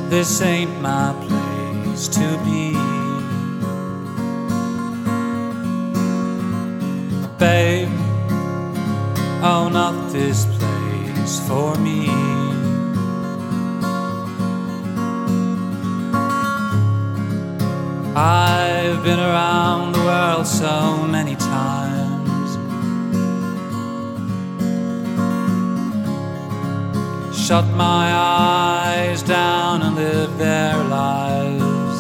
This ain't my place to be. Babe, oh, not this place for me. I've been around the world so many times, shut my eyes down and lived their lives.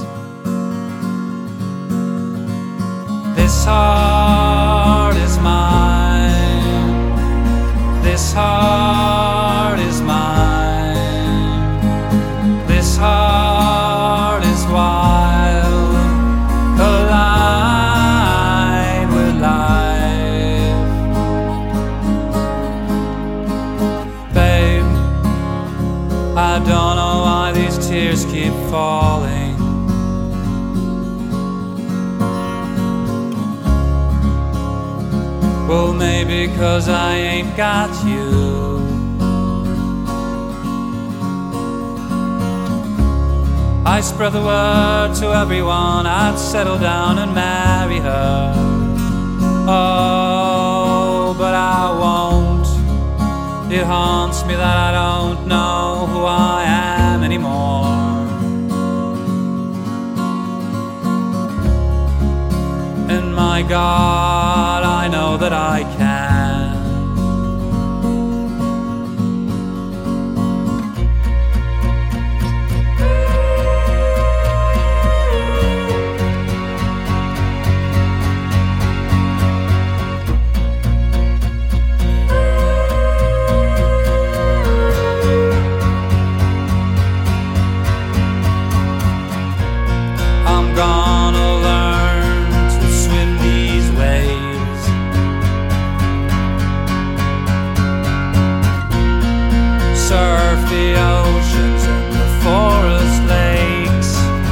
This heart is mine, this heart is mine, this heart is wild, alive with life. Babe, I don't know why these tears keep falling. Well, maybe 'cause I ain't got you. I spread the word to everyone I'd settle down and marry her. Oh, but I won't. It haunts me that I don't know who I am anymore. And my God, I know that I can. I'm gonna learn to swim these waves, surf the oceans and the forest lakes,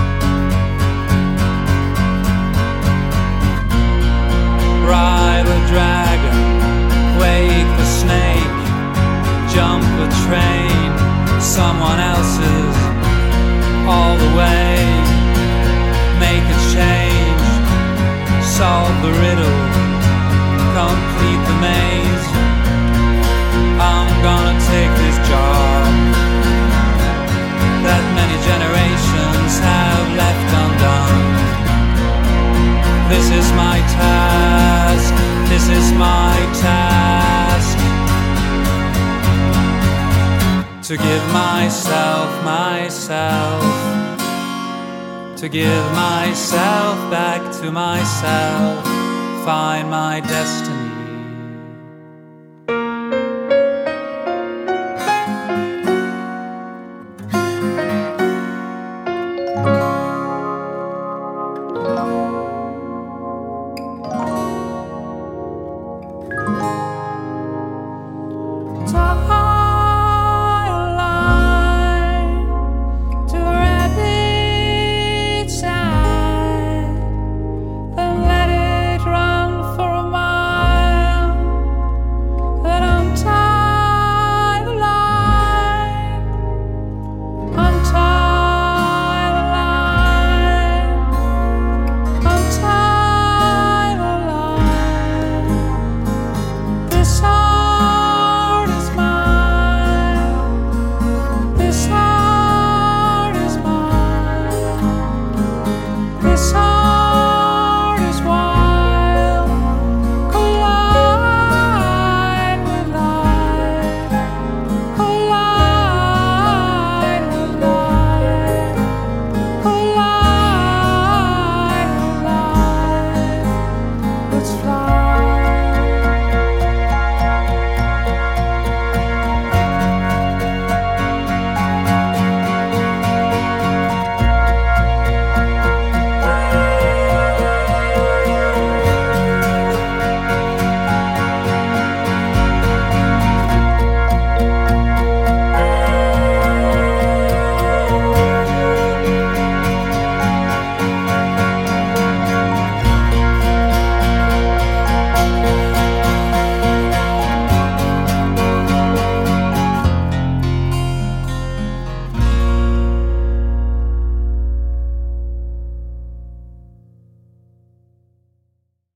ride the dragon, wake the snake, jump a train, someone else's, all the way. Make a change, solve the riddle, complete the maze. I'm gonna take this job that many generations have left undone. This is my task, this is my task, to give myself, to give myself back to myself, find my destiny.